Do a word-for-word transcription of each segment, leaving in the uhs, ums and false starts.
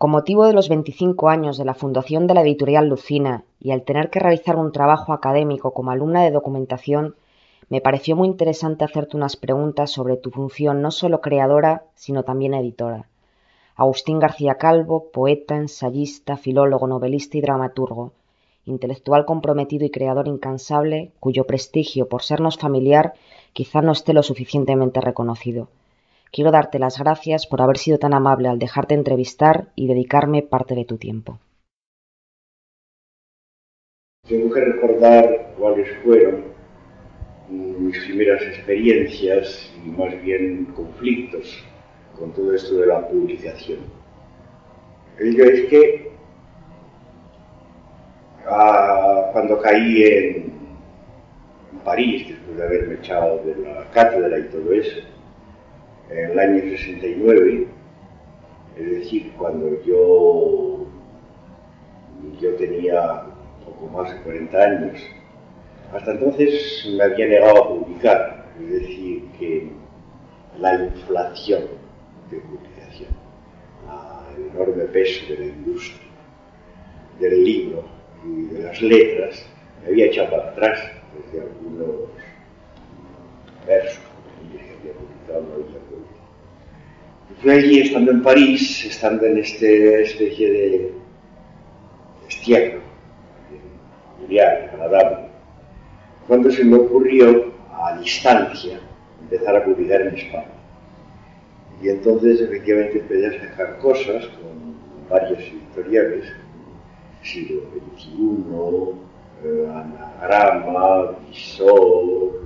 Con motivo de los veinticinco años de la fundación de la editorial Lucina y al tener que realizar un trabajo académico como alumna de documentación, me pareció muy interesante hacerte unas preguntas sobre tu función no solo creadora, sino también editora. Agustín García Calvo, poeta, ensayista, filólogo, novelista y dramaturgo, intelectual comprometido y creador incansable, cuyo prestigio, por sernos familiar, quizá no esté lo suficientemente reconocido. Quiero darte las gracias por haber sido tan amable al dejarte entrevistar y dedicarme parte de tu tiempo. Tengo que recordar cuáles fueron mis primeras experiencias y más bien conflictos con todo esto de la publicación. Ello es que ah, cuando caí en, en París, después de haberme echado de la cátedra y todo eso, en el año sesenta y nueve, es decir, cuando yo, yo tenía poco más de cuarenta años, hasta entonces me había negado a publicar, es decir, que la inflación de publicación, el enorme peso de la industria, del libro y de las letras, me había echado para atrás desde algunos versos que había publicado en la vida. Fue allí, estando en París, estando en esta especie de destierro familiar, agradable, cuando se me ocurrió, a distancia, empezar a publicar en España. Y entonces, efectivamente, empecé a sacar cosas con varios editoriales, Siglo veintiuno, eh, Anagrama, Visor,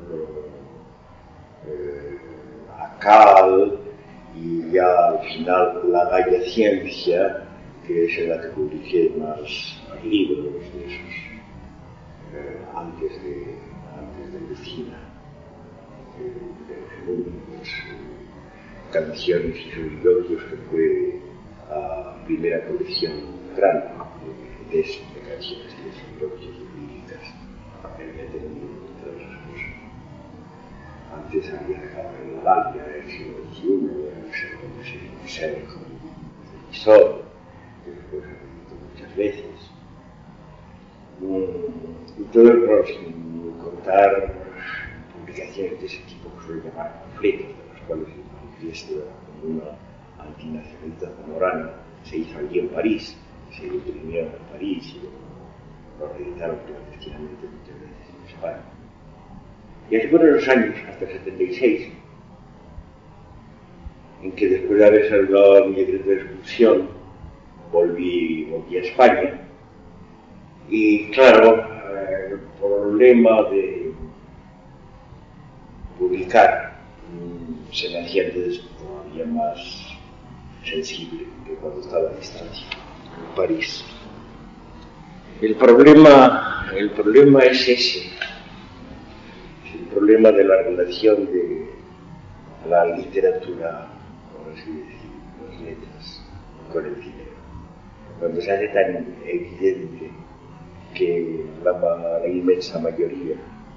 eh, Acal, y ya al final la Gaia Ciencia, que es en la que publiqué más, más libros de esos, eh, antes de, antes de Lucina, eh, de, de, pues, eh, canciones y soliloquios, que fue la primera colección grande de, de, de canciones y de soliloquios y líricas que había tenido entre otras cosas. Antes había dejado en la Gaia del siglo veintiuno, el ser con el Visor, que después he repetido muchas veces. Y todo el rol, sin contar publicaciones de ese tipo que suele llamar panfletos, de los cuales el manifiesto de una antinacionalista zamorana se hizo allí en París, se imprimieron en París y lo reeditaron clandestinamente muchas veces en España. Y así fueron los años, hasta el setenta y seis, en que después de haber saludado mi decreto de expulsión, volví, volví a España. Y claro, el problema de publicar mmm, se me hacía entonces todavía más sensible que cuando estaba a distancia en París. El problema, el problema es ese, es el problema de la relación de la literatura, por así decirlo, las letras, con el dinero. Cuando se hace tan evidente que la, la inmensa mayoría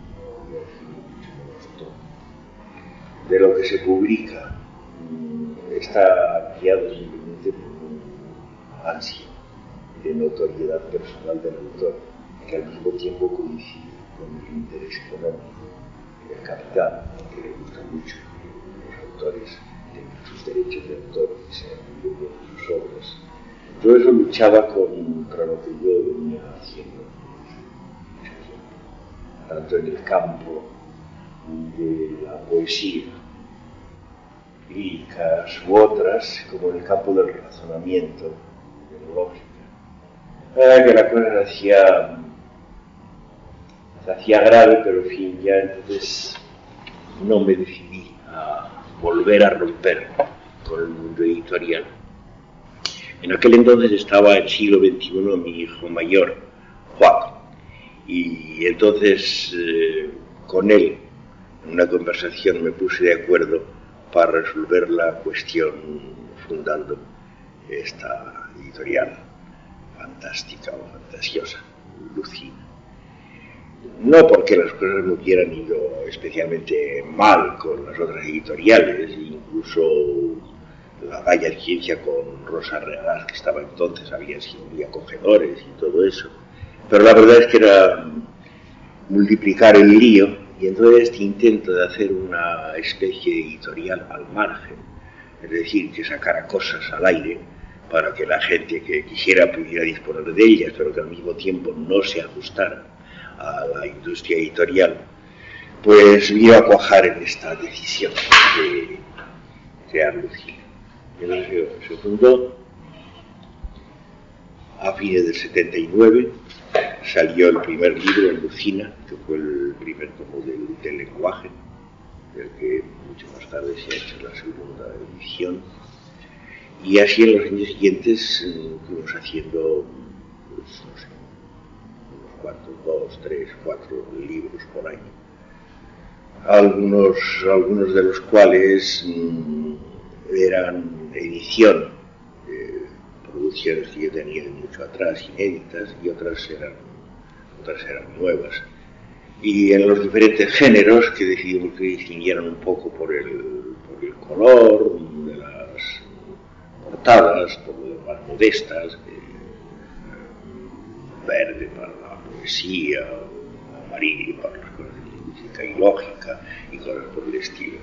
de lo que se publica está guiado simplemente por un ansia de notoriedad personal del autor, que al mismo tiempo coincide con el interés económico del capital, que le gusta mucho que los autores tengan sus derechos de autor y sean libres de sus obras. Todo eso luchaba contra lo que yo venía haciendo, tanto en el campo de la poesía, líricas u otras, como en el campo del razonamiento, de la lógica. Ah, que la cosa se hacía, se hacía grave, pero en fin, ya entonces no me decidí a volver a romper con el mundo editorial. En aquel entonces estaba en el siglo veintiuno mi hijo mayor, Juan, y entonces eh, con él, en una conversación, me puse de acuerdo para resolver la cuestión fundando esta editorial fantástica o fantasiosa, Lucina. No porque las cosas me hubieran ido especialmente mal con las otras editoriales, incluso la Gaya Ciencia con Rosa Reagás, que estaba entonces, había sido muy acogedores y todo eso. Pero la verdad es que era multiplicar el lío, y entonces este intento de hacer una especie de editorial al margen, es decir, que sacara cosas al aire para que la gente que quisiera pudiera disponer de ellas, pero que al mismo tiempo no se ajustara a la industria editorial, pues iba a cuajar en esta decisión de crear Lucina. Entonces se fundó a fines del setenta y nueve, salió el primer libro en Lucina, que fue el primer tomo del, del lenguaje, del que mucho más tarde se ha hecho la segunda edición, y así en los años siguientes eh, fuimos haciendo, pues, no sé, unos cuantos, dos, tres, cuatro libros por año, algunos, algunos de los cuales mmm, eran edición, eh, producciones que yo tenía de mucho atrás, inéditas, y otras eran, otras eran nuevas. Y en los diferentes géneros que decidimos que distinguieran un poco por el, por el color de las portadas, por lo más modestas, eh, verde para la poesía, amarillo para las cosas de lingüística y lógica y cosas por el estilo.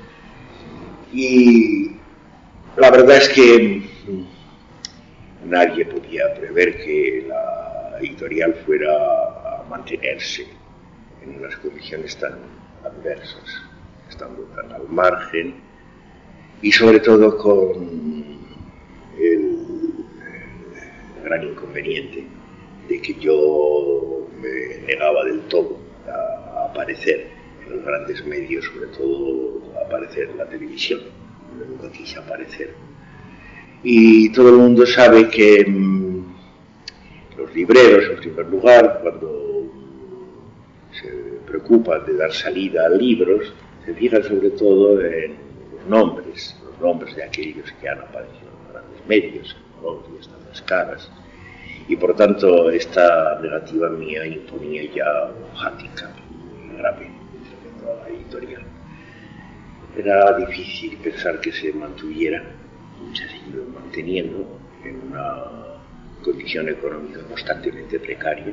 Y la verdad es que nadie podía prever que la editorial fuera a mantenerse en unas condiciones tan adversas, estando tan al margen y sobre todo con el gran inconveniente de que yo me negaba del todo a aparecer en los grandes medios, sobre todo a aparecer en la televisión. Yo nunca quise aparecer. Y todo el mundo sabe que mmm, los libreros, en primer lugar, cuando se preocupan de dar salida a libros, se fijan sobre todo en los nombres, los nombres de aquellos que han aparecido en los grandes medios, en las tantas caras. Y por tanto, esta negativa mía imponía ya un hándicap muy grave respecto a la editorial. Era difícil pensar que se mantuviera, se ha seguido manteniendo en una condición económica constantemente precaria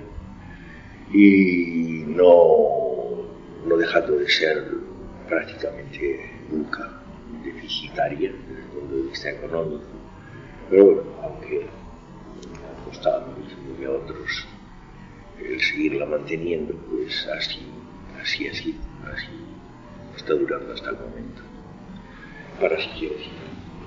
y no, no dejando de ser prácticamente nunca deficitaria desde el punto de vista económico. Pero bueno, aunque ha costado a mí y a otros el seguirla manteniendo, pues así, así, así, así está durando hasta el momento. Ahora sí quiero decir.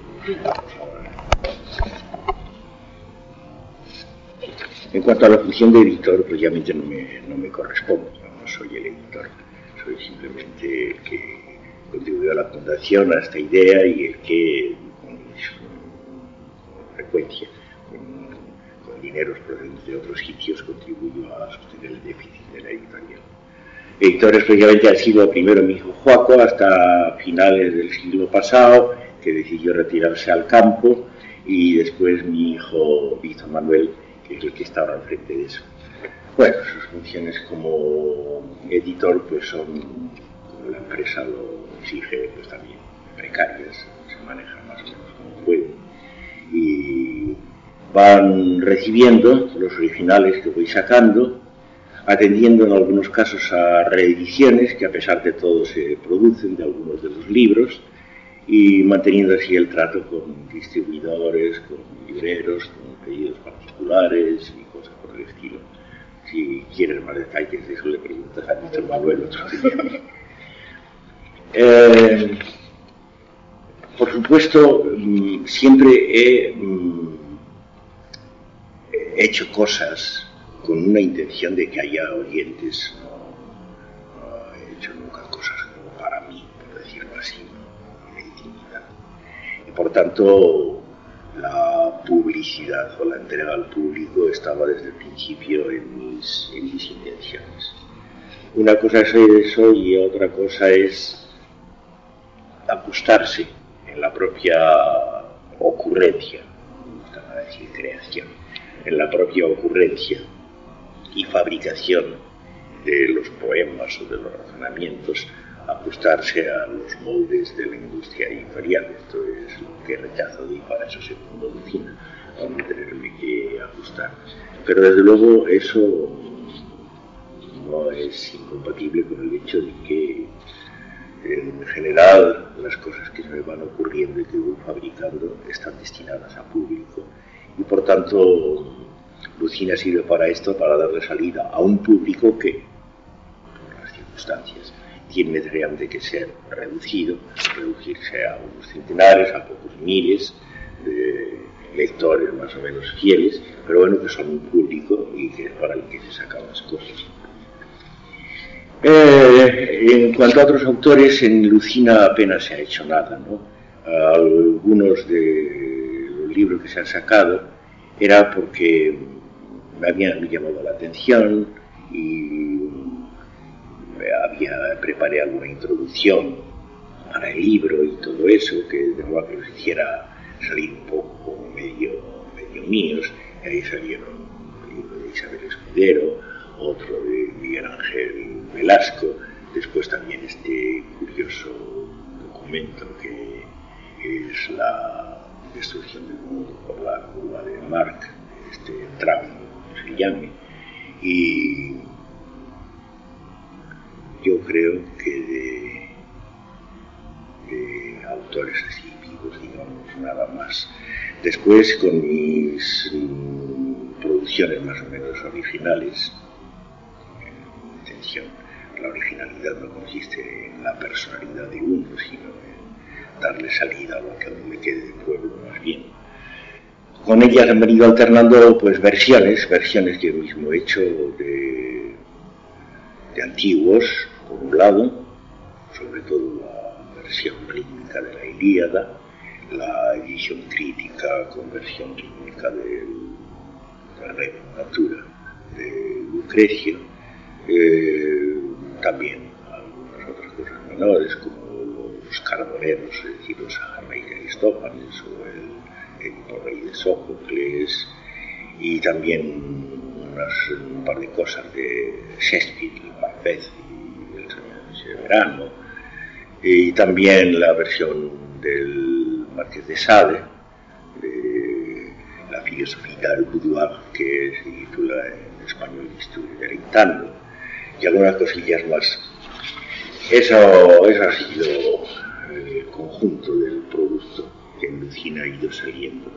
En cuanto a la función de editor, pues obviamente no me, no me corresponde, no, no soy el editor, soy simplemente el que contribuyó a la fundación, a esta idea y el que con, con frecuencia, con, con dineros procedentes de otros sitios, contribuyó a sostener el déficit de la editorial. Editores precisamente ha sido primero mi hijo Joaco hasta finales del siglo pasado, que decidió retirarse al campo, y después mi hijo Víctor Manuel, que es el que está ahora al frente de eso. Bueno, sus funciones como editor pues son, como la empresa lo exige, pues también precarias, se manejan más o menos como pueden, y van recibiendo los originales que voy sacando, atendiendo en algunos casos a reediciones que a pesar de todo se producen de algunos de los libros, y manteniendo así el trato con distribuidores, con libreros, con pedidos particulares y cosas por el estilo. Si quieres más detalles de eso le preguntas a Víctor Manuel otro día. eh, por supuesto, siempre he, he hecho cosas con una intención de que haya oyentes. No, no he hecho nunca cosas como para mí, por decirlo así. Y por tanto la publicidad o la entrega al público estaba desde el principio en mis, en mis intenciones. Una cosa es eso y otra cosa es ajustarse en la propia ocurrencia, me gusta decir creación, en la propia ocurrencia y fabricación de los poemas o de los razonamientos ajustarse a los moldes de la industria editorial. Esto es lo que rechazo y para eso se fundó Lucina, a no tenerme que ajustar. Pero desde luego eso no es incompatible con el hecho de que en general las cosas que se me van ocurriendo y que voy fabricando están destinadas a público y por tanto Lucina sirve para esto, para darle salida a un público que, por las circunstancias, tiene necesariamente que ser reducido, reducirse a unos centenares, a pocos miles de lectores más o menos fieles, pero bueno, que son un público y que es para el que se sacan las cosas. Eh, en cuanto a otros autores, en Lucina apenas se ha hecho nada, ¿no? Algunos de los libros que se han sacado era porque me habían llamado la atención y había, preparé alguna introducción para el libro y todo eso, que de modo que los hiciera salir un poco como medio, medio míos, y ahí salieron el libro de Isabel Escudero, otro de Miguel Ángel Velasco, después también este curioso documento que es la destrucción del mundo por la curva de Mark, este tramo, como se llame, y yo creo que de, de autores así vivos, digamos, nada más. Después, con mis mm, producciones más o menos originales, eh, atención, la originalidad no consiste en la personalidad de uno, sino en darle salida a lo que a uno le quede de pueblo, más bien. Con ellas han venido alternando pues versiones, versiones que yo mismo he hecho de, de antiguos, por un lado, sobre todo la versión rítmica de la Ilíada, la edición crítica con versión rítmica de la Reina Natura de Lucrecio, eh, también algunas otras cosas menores como los carboneros, es decir, los Rey de Aristófanes o el Edipo Rey de Sófocles, y también unas, un par de cosas de Shakespeare, Macbeth y El Sueño de Verano, y también la versión del Marqués de Sade, de la filosofía del boudoir, que se titula en español Estoy deleitando, y algunas cosillas más. Eso, eso ha sido el conjunto del producto que en Lucina ha ido saliendo.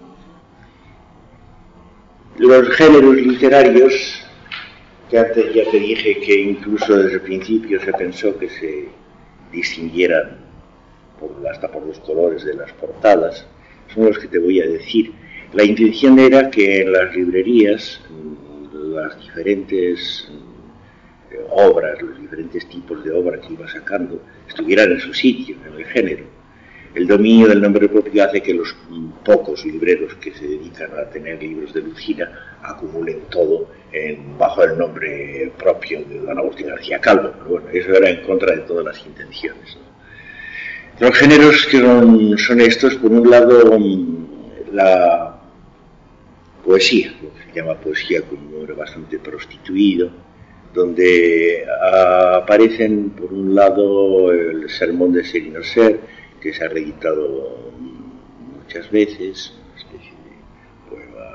Los géneros literarios, que antes ya te dije que incluso desde el principio se pensó que se distinguieran por, hasta por los colores de las portadas, son los que te voy a decir. La intención era que en las librerías las diferentes obras, los diferentes tipos de obra que iba sacando estuvieran en su sitio, en el género. El dominio del nombre propio hace que los pocos libreros que se dedican a tener libros de Lucina acumulen todo en, bajo el nombre propio de don Agustín García Calvo. Pero bueno, eso era en contra de todas las intenciones, ¿no? Los géneros que son, son estos, por un lado, la poesía, lo que se llama poesía como un nombre bastante prostituido, donde aparecen, por un lado, el Sermón de Ser y No Ser, que se ha reeditado muchas veces, una especie de poema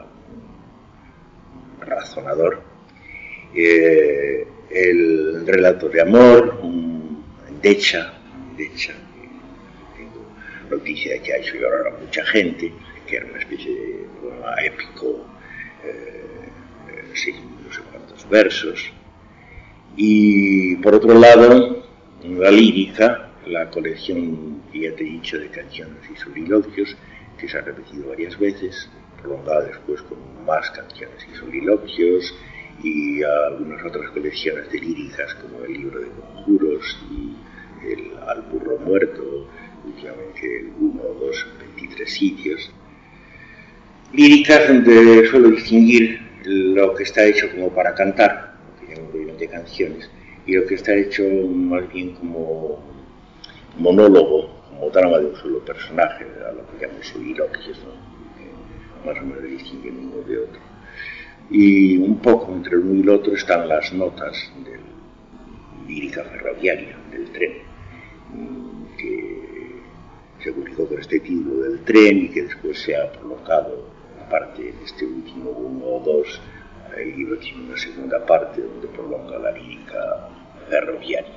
razonador, eh, el relato de amor, un Decha, Decha, que tengo noticia de que ha hecho llorar a mucha gente, que era una especie de poema épico, eh, sin no sé cuántos versos, y por otro lado, la lírica, la colección que ya te he dicho de canciones y soliloquios, que se ha repetido varias veces, prolongada después con más canciones y soliloquios, y algunas otras colecciones de líricas como el libro de conjuros y el Al burro muerto, últimamente uno o dos, veintitrés sitios. Líricas donde suelo distinguir lo que está hecho como para cantar, lo que llamo brevemente canciones, y lo que está hecho más bien como monólogo, como drama de un solo personaje, a lo que llamo soliloquios, ¿no? Que más o menos distinguen uno de otro. Y un poco entre uno y el otro están las notas de lírica ferroviaria, del tren, que se publicó con este título del tren y que después se ha prolongado, aparte en este último uno o dos, el libro tiene una segunda parte donde prolonga la lírica ferroviaria.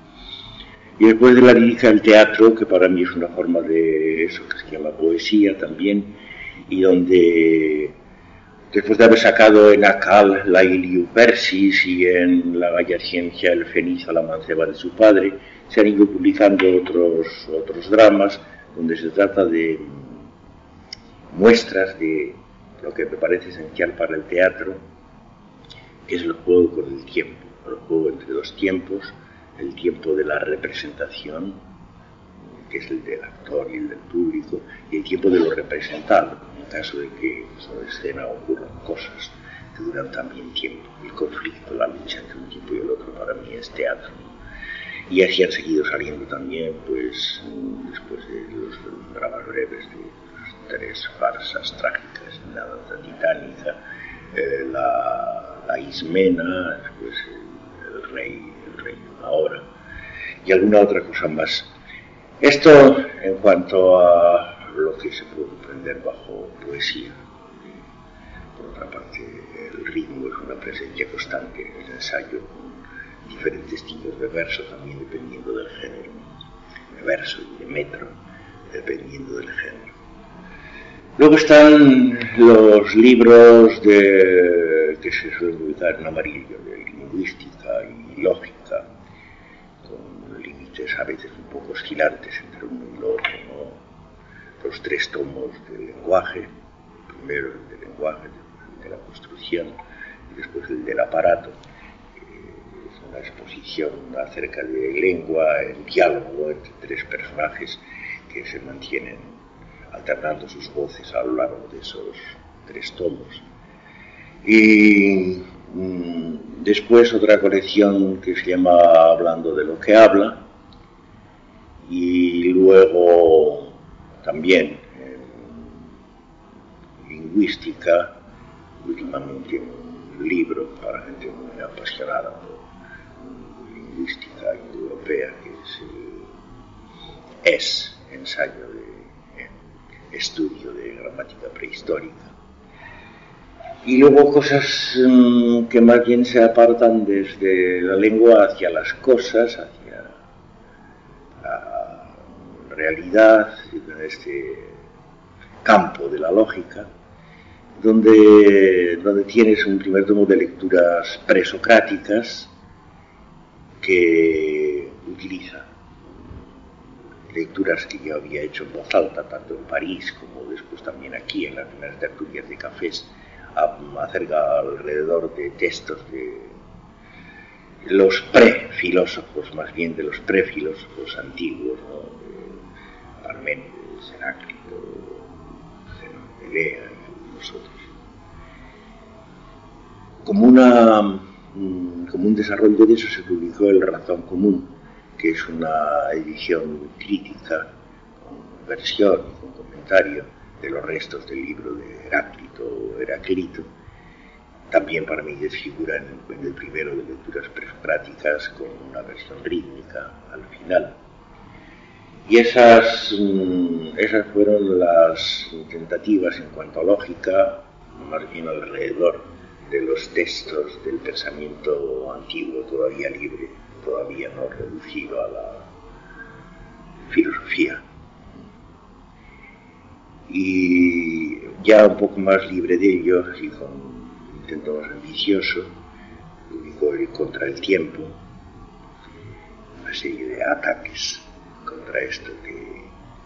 Y después de la lírica, el teatro, que para mí es una forma de eso que se llama poesía también, y donde después de haber sacado en Acal la Iliu Persis y en la Bella Ciencia el Fenizo, la manceba de su padre, se han ido publicando otros, otros dramas donde se trata de muestras de lo que me parece esencial para el teatro, que es el juego con el tiempo, el juego entre dos tiempos, el tiempo de la representación, que es el del actor y el del público, y el tiempo de lo representado, en caso de que sobre escena ocurran cosas que duran también tiempo. El conflicto, la lucha entre un tipo y el otro, para mí es teatro. Y así han seguido saliendo también, pues, después de los, los dramas breves de las tres farsas trágicas, la danza titánica, eh, la, la Ismena, después el, el rey, el rey ahora, y alguna otra cosa más. Esto en cuanto a lo que se puede comprender bajo poesía. Por otra parte, el ritmo es una presencia constante en el ensayo, con diferentes tipos de verso también dependiendo del género, de verso y de metro, dependiendo del género. Luego están los libros de, que se suelen publicar en amarillo, de lingüística y lógica, con límites a veces un poco oscilantes entre uno y lo otro, ¿no? Los tres tomos del lenguaje, primero el del lenguaje, el de la construcción y después el del aparato. Es una exposición acerca de lengua en diálogo entre tres personajes que se mantienen alternando sus voces a lo largo de esos tres tomos. Y mmm, después otra colección que se llama Hablando de lo que habla, y luego también en lingüística, últimamente un libro para gente muy apasionada por lingüística europea, que es el Es, ensayo de eh, estudio de gramática prehistórica. Y luego cosas mmm, que más bien se apartan desde la lengua hacia las cosas, hacia la realidad, en este campo de la lógica, donde, donde tienes un primer tomo de lecturas presocráticas que utiliza lecturas que yo había hecho en voz alta, tanto en París como después también aquí en las primeras tertulias de cafés, acerca alrededor de textos de los pre-filósofos, más bien de los pre-filósofos antiguos, ¿no? De Parménides, Heráclito, Zenón de Elea y nosotros. Como, una, como un desarrollo de eso se publicó el Razón Común, que es una edición crítica, con versión y con comentario de los restos del libro de Heráclito o Heraclito. También para mí desfigura en el, en el primero de lecturas presocráticas con una versión rítmica al final. Y esas, esas fueron las tentativas en cuanto a lógica, más bien alrededor de los textos del pensamiento antiguo todavía libre, todavía no reducido a la filosofía. Y ya un poco más libre de ellos y con un intento más ambicioso, publicó el Contra el Tiempo, una serie de ataques contra esto que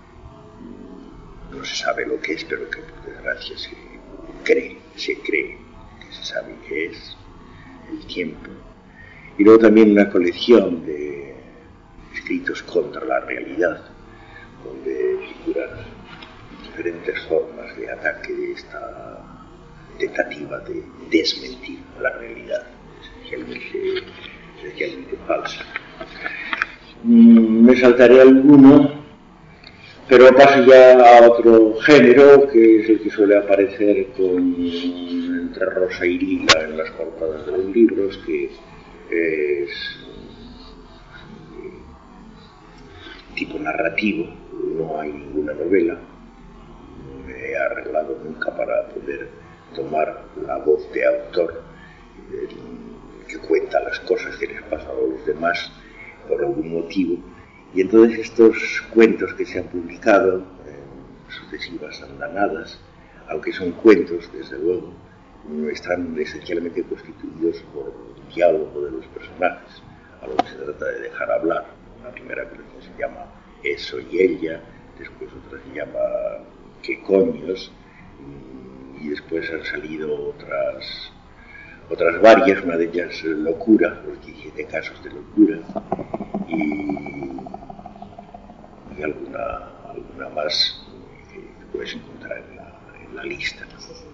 no se sabe lo que es, pero que por desgracia se cree, se cree que se sabe qué es el tiempo. Y luego también una colección de escritos contra la realidad, donde figuran diferentes formas de ataque de esta tentativa de desmentir la realidad, esencialmente, esencialmente falsa. Mm, me saltaré alguno, pero paso ya a otro género, que es el que suele aparecer con, entre rosa y lila en las portadas de los libros, que es tipo narrativo, no hay ninguna novela. Me he arreglado nunca para poder tomar la voz de autor eh, que cuenta las cosas que les pasan a los demás por algún motivo. Y entonces estos cuentos que se han publicado en sucesivas andanadas, aunque son cuentos, desde luego, están esencialmente constituidos por un diálogo de los personajes, a lo que se trata de dejar hablar. La primera colección se llama Eso y Ella, después otra se llama ¿Qué coños? Y después han salido otras, otras varias, una de ellas Locura, los diecisiete casos de locura, y, y alguna, alguna más que, que puedes encontrar en la, en la lista.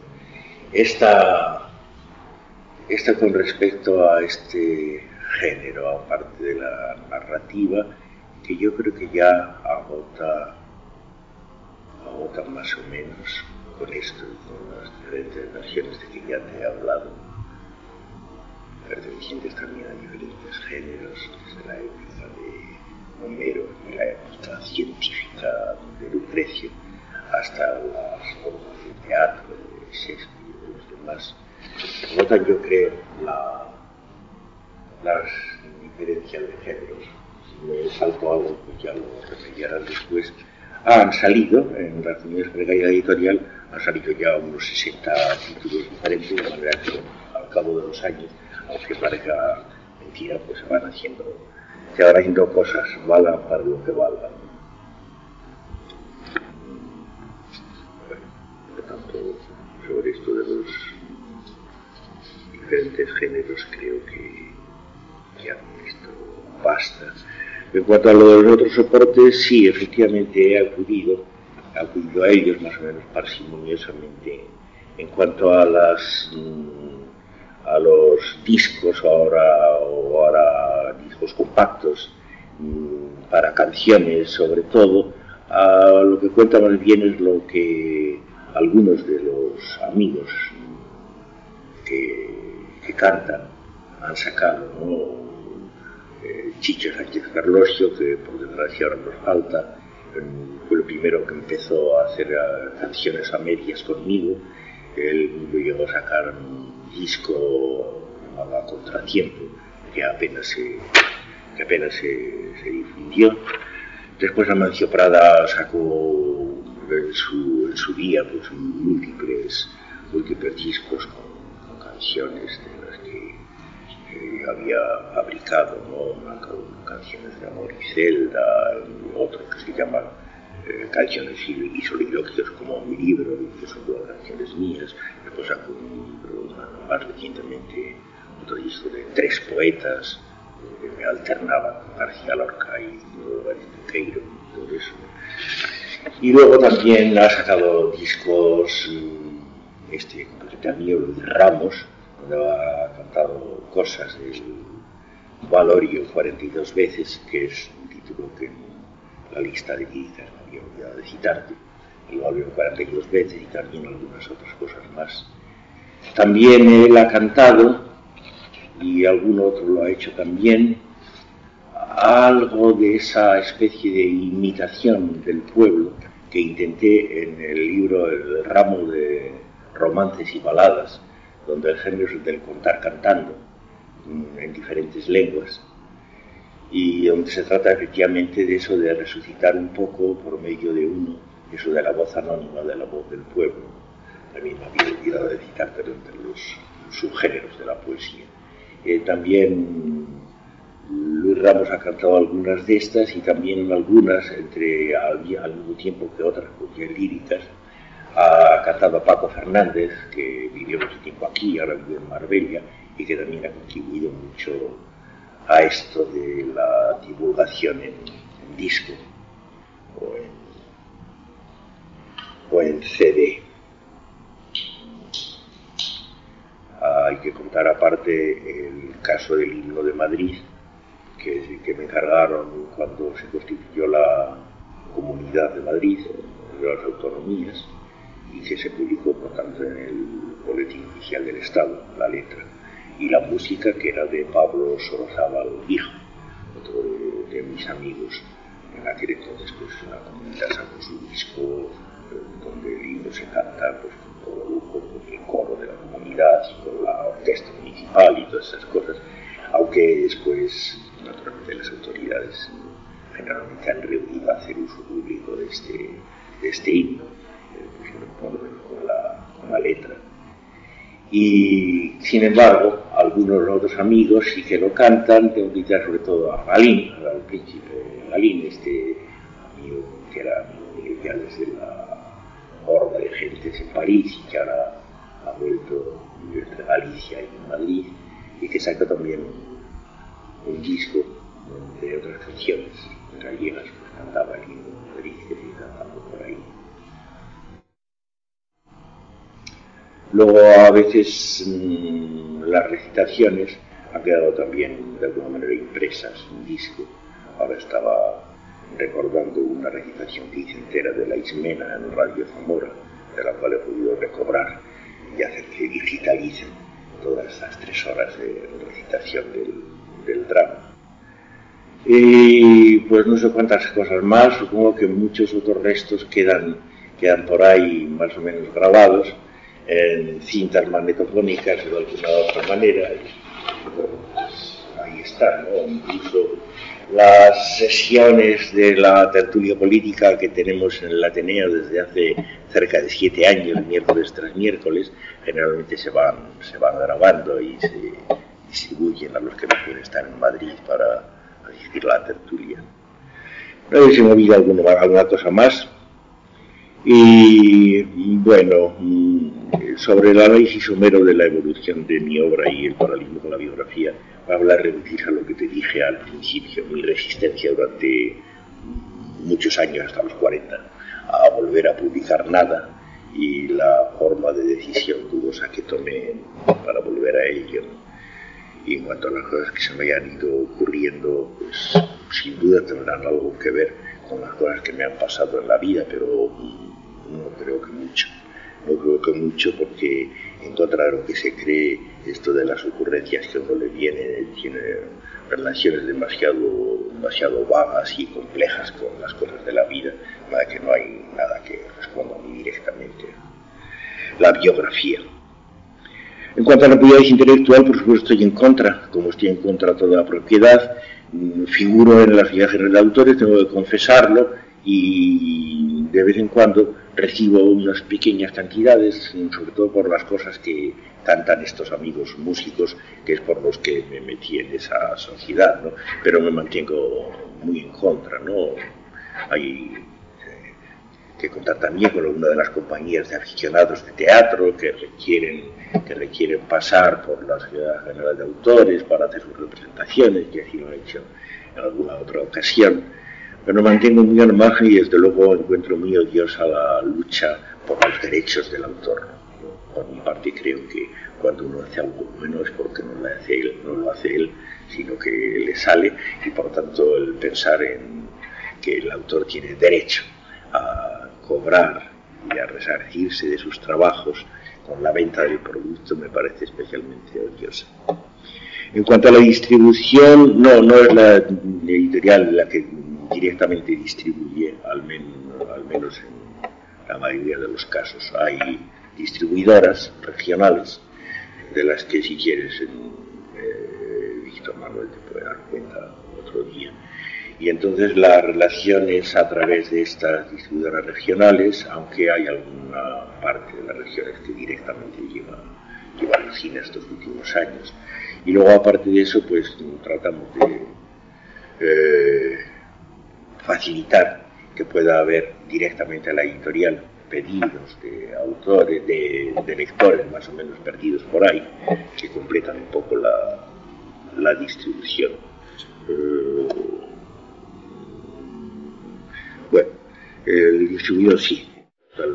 Esta, esta con respecto a este género, aparte de la narrativa, que yo creo que ya agota, agota más o menos con esto, con las diferentes versiones de que ya te he hablado, pertenecientes también a diferentes géneros, desde la época de Homero y la época científica de Lucrecio, hasta las obras de teatro de Shakespeare y los demás. Agotan, yo creo, la, las diferencias de géneros. Si me salto algo, pues ya lo remediarán después. Han salido, en las reuniones de la editorial, han salido ya unos sesenta títulos diferentes, de manera que al cabo de los años, aunque parezca mentira, pues se van haciendo, se van haciendo cosas, valgan para lo que valgan. Bueno, por lo tanto, sobre esto de los diferentes géneros creo que ya esto basta. En cuanto a lo de los otros soportes, sí, efectivamente he acudido, he acudido a ellos más o menos parsimoniosamente. En cuanto a las a los discos ahora o ahora discos compactos para canciones, sobre todo, a lo que cuenta más bien es lo que algunos de los amigos que, que cantan han sacado, ¿no? Eh, Chicho Sánchez Carlosio, que por desgracia ahora nos falta, eh, fue el primero que empezó a hacer uh, canciones a medias conmigo. Él llegó a sacar un disco a contratiempo que apenas se, que apenas se, se difundió. Después Amancio Prada sacó en su, en su día pues, múltiples, múltiples discos con, con canciones de las que eh, había fabricado, ¿no? Canciones de Amor y Celda, otro que se llama eh, Canciones y, y Soliloquios, como mi libro, que son todas canciones mías. Después sacó un libro más recientemente, otro disco de tres poetas que me alternaban con García Lorca y Lorenzo Queiro, todo eso. Y luego también ha sacado discos, este concretamente mío, Luis Ramos, donde ha cantado cosas del Valorio cuarenta y dos veces, que es un título que en la lista de listas me había olvidado de citarte. El Valorio cuarenta y dos veces y también algunas otras cosas más. También él ha cantado, y algún otro lo ha hecho también, algo de esa especie de imitación del pueblo que intenté en el libro El ramo de romances y baladas, donde el género es el del contar cantando en diferentes lenguas, y donde se trata efectivamente de eso, de resucitar un poco por medio de uno, eso de la voz anónima, de la voz del pueblo. También me había olvidado de citar, pero entre los subgéneros de la poesía. Eh, también Luis Ramos ha cantado algunas de estas, y también algunas, entre al, al mismo tiempo que otras poesías líricas. Ha cantado a Paco Fernández, que vivió mucho tiempo aquí, ahora vive en Marbella, y que también ha contribuido mucho a esto de la divulgación en, en disco o en, o en C D. Hay que contar aparte el caso del Himno de Madrid, que, que me encargaron cuando se constituyó la Comunidad de Madrid, de las autonomías, y que se publicó, por tanto, en el Boletín Oficial del Estado, la letra, y la música, que era de Pablo Sorozábal Hijo, otro de, de mis amigos en aquel entonces pues la comunidad sacó su disco eh, donde el himno se canta pues con todo lujo, con el coro de la comunidad y con la orquesta municipal y todas esas cosas, aunque después naturalmente las autoridades generalmente han reunido a hacer uso público de este, de este himno, eh, pues con, con, la, con la letra. Y sin embargo, algunos otros amigos sí que lo cantan, tengo que citar sobre todo a Galín, al príncipe Galín, este amigo que era amigo ya desde la horda de gentes en París y que ahora ha vuelto entre Galicia y Madrid, y que saca también un disco de otras canciones gallegas, pues cantaba el himno de Madrid, que sigue cantando por ahí. Luego a veces mmm, las recitaciones han quedado también de alguna manera impresas en disco. Ahora estaba recordando una recitación que hice entera de la Ismena en Radio Zamora, de la cual he podido recobrar y hacer que digitalicen todas estas tres horas de recitación del, del drama. Y pues no sé cuántas cosas más, supongo que muchos otros restos quedan, quedan por ahí más o menos grabados en cintas magnetofónicas o de alguna otra manera. Y, bueno, pues ahí está, ¿no? Incluso las sesiones de la tertulia política que tenemos en el Ateneo desde hace cerca de siete años, miércoles tras miércoles, generalmente se van, se van grabando y se distribuyen a los que no pueden estar en Madrid para asistir a la tertulia. No sé si me olvida alguna, alguna cosa más. Y bueno, sobre el análisis somero de la evolución de mi obra y el paralelismo con la biografía, va a hablar reducir a lo que te dije al principio, mi resistencia durante muchos años, hasta los cuarenta, a volver a publicar nada y la forma de decisión dudosa que tomé para volver a ello. Y en cuanto a las cosas que se me hayan ido ocurriendo, pues sin duda tendrán algo que ver con las cosas que me han pasado en la vida, pero no creo que mucho. No creo que mucho porque en contra de lo que se cree, esto de las ocurrencias que a uno le viene, tiene relaciones demasiado, demasiado vagas y complejas con las cosas de la vida, para que no hay nada que responda a mí directamente. La biografía. En cuanto a la propiedad intelectual, por supuesto estoy en contra, como estoy en contra de toda propiedad, figuro en la Sociedad General de Autores, tengo que confesarlo, y de vez en cuando recibo unas pequeñas cantidades, sobre todo por las cosas que cantan estos amigos músicos, que es por los que me metí en esa sociedad, ¿no? Pero me mantengo muy en contra, ¿no? Hay que contar también con alguna de las compañías de aficionados de teatro que requieren, que requieren pasar por la Sociedad General de Autores para hacer sus representaciones, y así lo he hecho en alguna otra ocasión. Pero me mantengo muy al margen y desde luego encuentro muy odiosa la lucha por los derechos del autor. Por mi parte creo que cuando uno hace algo bueno es porque no lo hace él, no lo hace él, sino que le sale, y por tanto el pensar en que el autor tiene derecho a cobrar y a resarcirse de sus trabajos con la venta del producto me parece especialmente odiosa. En cuanto a la distribución, no, no es la editorial la que directamente distribuye, al menos, al menos en la mayoría de los casos. Hay distribuidoras regionales, de las que si quieres, en, eh, Víctor Manuel te puede dar cuenta otro día. Y entonces la relación es a través de estas distribuidoras regionales, aunque hay alguna parte de las regiones que directamente lleva, lleva el cine estos últimos años. Y luego, aparte de eso, pues tratamos de eh, facilitar que pueda haber directamente a la editorial pedidos de autores, de, de lectores más o menos perdidos por ahí, que completan un poco la, la distribución. Eh, bueno, el distribuidor sí. Al,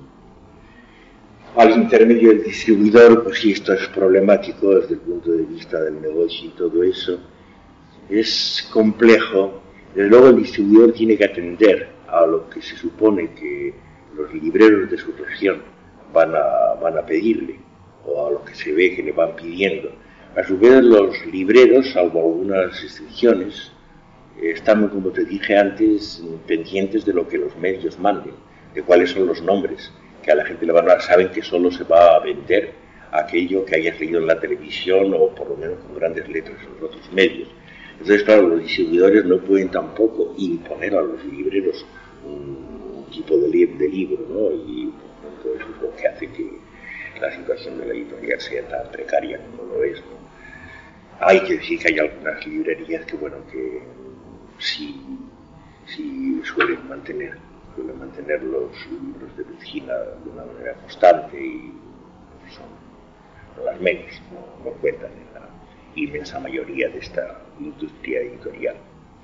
al intermedio del distribuidor, pues sí, esto es problemático desde el punto de vista del negocio y todo eso. Es complejo. Desde luego el distribuidor tiene que atender a lo que se supone que los libreros de su región van a, van a pedirle, o a lo que se ve que le van pidiendo. A su vez, los libreros, salvo algunas excepciones, estamos, como te dije antes, pendientes de lo que los medios manden, de cuáles son los nombres, que a la gente le van a dar, saben que solo se va a vender aquello que hayas leído en la televisión o por lo menos con grandes letras en los otros medios. Entonces, claro, los distribuidores no pueden tampoco imponer a los libreros un tipo de, li de libro, ¿no? Y por tanto eso es lo que hace que la situación de la editorial sea tan precaria como lo es, ¿no? Hay que decir que hay algunas librerías que, bueno, que sí, sí suelen mantener, suelen mantener los libros de Lucina de una manera constante y son no las menos, no, no cuentan en la inmensa mayoría de esta industria editorial.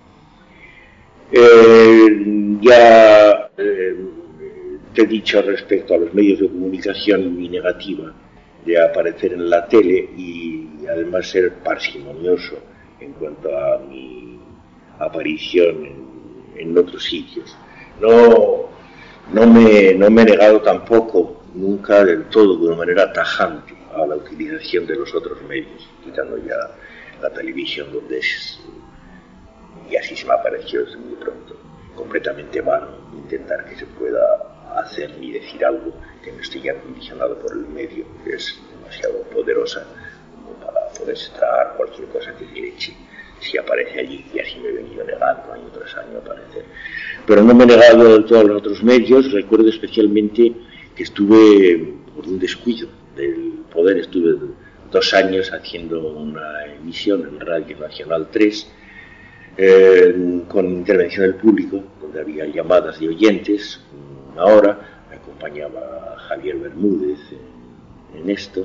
Eh, ya eh, te he dicho respecto a los medios de comunicación mi negativa de aparecer en la tele y además ser parsimonioso en cuanto a mi aparición en, en otros sitios. No, no, me, no me he negado tampoco, nunca del todo, de una manera tajante, a la utilización de los otros medios, quitando ya la televisión, donde es, y así se me ha parecido desde muy pronto, completamente vano intentar que se pueda hacer ni decir algo que no esté ya condicionado por el medio, que es demasiado poderosa como para poder tragar cualquier cosa que le eche si aparece allí, y así me he venido negando año tras año a aparecer. Pero no me he negado de todos los otros medios. Recuerdo especialmente que estuve, por un descuido del poder, estuve dos años haciendo una emisión en Radio Nacional tres eh, con intervención del público, donde había llamadas de oyentes. Una hora me acompañaba Javier Bermúdez en, en esto,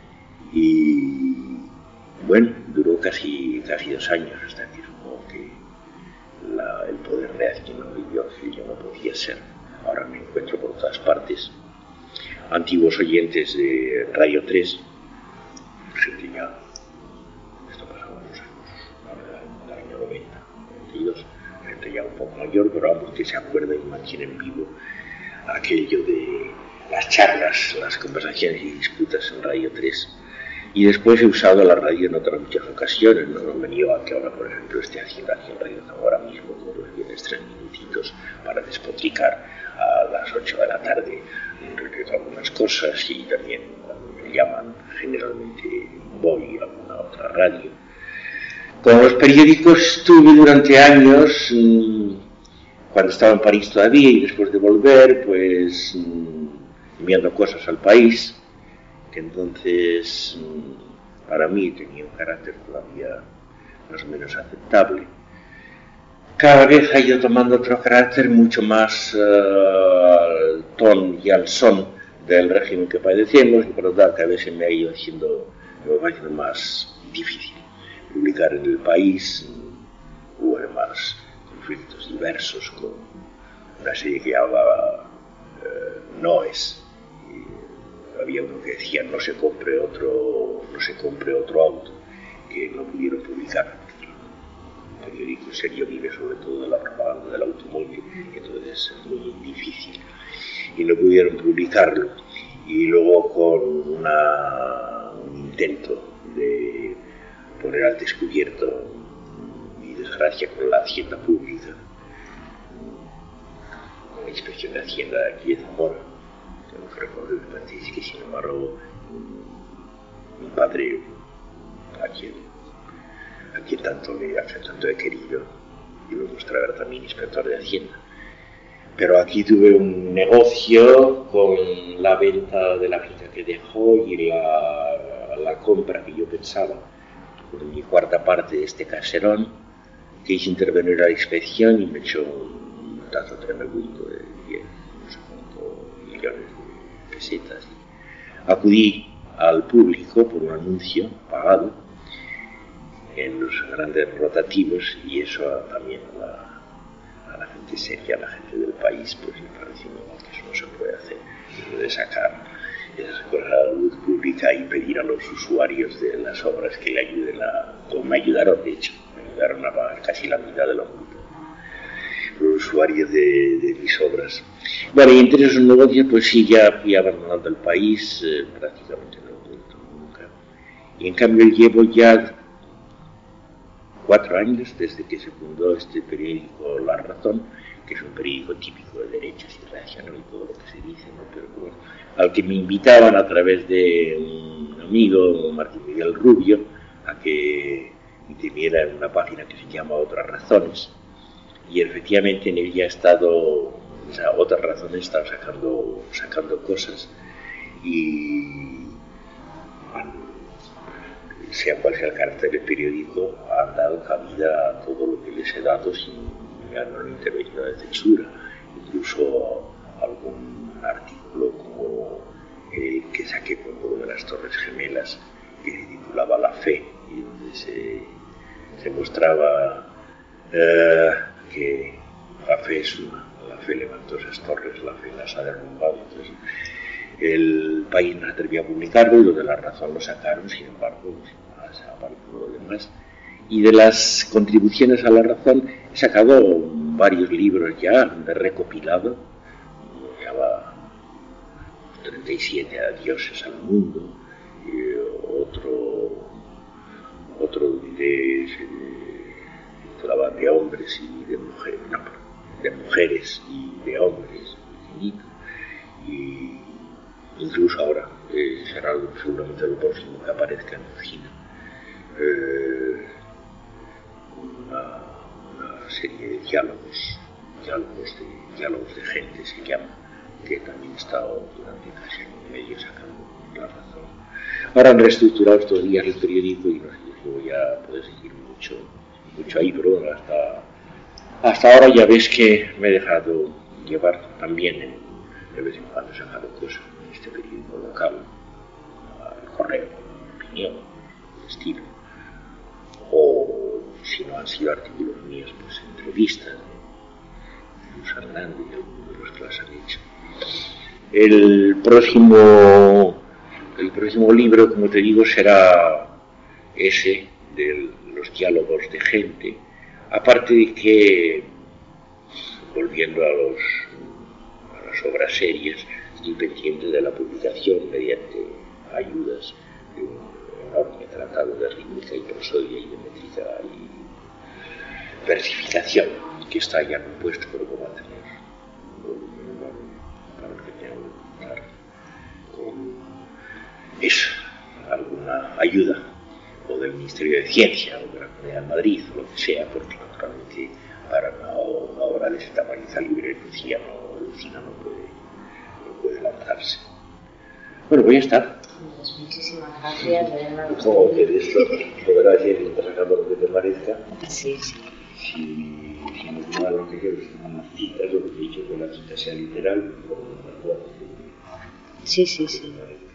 y bueno, duró casi, casi dos años hasta que supongo que la, el poder reaccionó y vio que yo no podía ser. Ahora me encuentro por todas partes. Antiguos oyentes de Radio tres, gente ya, esto pasaba en los años, en el año noventa, noventa y dos, gente ya un poco mayor, pero ambos que se acuerdan y mantienen vivo aquello de las charlas, las conversaciones y disputas en Radio tres. Y después he usado la radio en otras muchas ocasiones, no me he venido a que ahora, por ejemplo, esté haciendo aquí en Radio Zamora mismo, con los viernes tres minutitos para despotricar a las ocho de la tarde respecto a algunas cosas, y también cuando me llaman generalmente voy a alguna otra radio. Con los periódicos estuve durante años, mmm, cuando estaba en París todavía, y después de volver, pues mmm, enviando cosas al país, que entonces mmm, para mí tenía un carácter todavía más o menos aceptable. Cada vez ha ido tomando otro carácter mucho más uh, al ton y al son del régimen que padecemos, y por lo tanto cada vez se me ha ido haciendo, me va haciendo más difícil publicar en el país. Hubo además conflictos diversos con una serie que llamaba uh, Noes. Y había uno que decía no se compre otro, no se compre otro auto, que no pudieron publicar. El periódico serio vive sobre todo de la propaganda del automóvil, y entonces es muy difícil, y no pudieron publicarlo. Y luego con una, un intento de poner al descubierto mi desgracia con la hacienda pública, con la inspección de hacienda de aquí de Zamora, que no recuerdo me parece que sin embargo mi padre, a quien a quien tanto le hace tanto he querido, y me gusta ver también inspector de Hacienda. Pero aquí tuve un negocio con la venta de la finca que dejó y la, la compra que yo pensaba por mi cuarta parte de este caserón, que hice intervenir a la inspección y me echó un tazo tremendo de diez, no sé cuánto millones de pesetas. Acudí al público por un anuncio pagado en los grandes rotativos, y eso también a la, a la gente seria, a la gente del país, pues me pareció que eso no se puede hacer, de sacar esas cosas a la luz pública y pedir a los usuarios de las obras que le ayuden a, como me ayudaron de hecho, me ayudaron a pagar casi la mitad de la multa, los usuarios de, de mis obras. Bueno, y entre esos negocios, pues sí, ya fui abandonando el país, eh, prácticamente no he vuelto nunca, y en cambio llevo ya cuatro años desde que se fundó este periódico La Razón, que es un periódico típico de derechas y reacción y todo lo que se dice, ¿no? Pero bueno, al que me invitaban a través de un amigo, Martín Miguel Rubio, a que interviniera en una página que se llama Otras Razones, y efectivamente en ella ha estado, o sea, Otras Razones están sacando, sacando cosas, y bueno, sea cual sea el carácter del periódico, han dado cabida a todo lo que les he dado sin una intervención de censura, incluso algún artículo como el que saqué por lo de las Torres Gemelas, que se titulaba La Fe, y donde se, se mostraba eh, que la fe es una, la fe levantó esas torres, la fe las ha derrumbado. Entonces, el País no se atrevió a publicarlo y los de La Razón lo sacaron, sin embargo, aparte de lo demás. Y de las contribuciones a La Razón he sacado varios libros ya, he recopilado, ya va treinta y siete adioses al mundo, y otro, otro de, de, de hombres y de mujeres, no, de mujeres y de hombres, y incluso ahora eh, será seguramente lo próximo que aparezca en China. Eh, una, una serie de diálogos, diálogos de, diálogos de gente se llama, que también he estado durante casi un medio sacando La Razón. Ahora han reestructurado estos días el periódico y no sé si voy a poder seguir mucho, mucho ahí, pero bueno, hasta, hasta ahora ya ves que me he dejado llevar también, en, de vez en cuando he sacado cosas en este periódico local, El Correo, Opinión, el Estilo, o si no han sido artículos míos, pues entrevistas de Luz Hernández y algunos de los que las han hecho. El próximo, el próximo libro, como te digo, será ese de los diálogos de gente, aparte de que, volviendo a, los, a las obras serias, estoy pendiente de la publicación mediante ayudas de un enorme tratado de rítmica y prosodia y de métrica y versificación, que está ya compuesto, pero que va a tener para que tenga que contar con eso, alguna ayuda, o del Ministerio de Ciencia, o de la Comunidad de Madrid, o lo que sea, porque naturalmente para una, una obra de ese tamaño tan libre, Lucía no, Lucina no puede, no puede lanzarse. Bueno, voy a estar. Pues muchísimas gracias. Como que de esto podrá decir mientras sacando lo que te parezca. Sí, sí. Si, si no es malo que quiero, si no las citas, lo que he dicho que la cita sea literal, pero bueno, Sí, sí, sí.